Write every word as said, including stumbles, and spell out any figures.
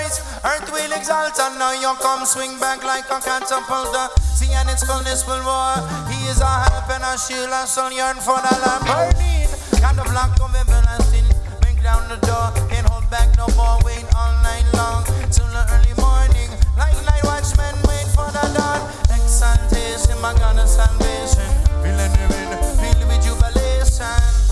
rise, earth will exalt, and now you come swing back like a catapult. See, and its fullness will war. He is a help and a shield, and son yearn for the land burning. God of luck of everlasting, bring down the door, can't hold back no more, wait all night long, till the early morning, like night watchmen wait for the dawn. Exaltation, my God of salvation, feel it, feel it with jubilation.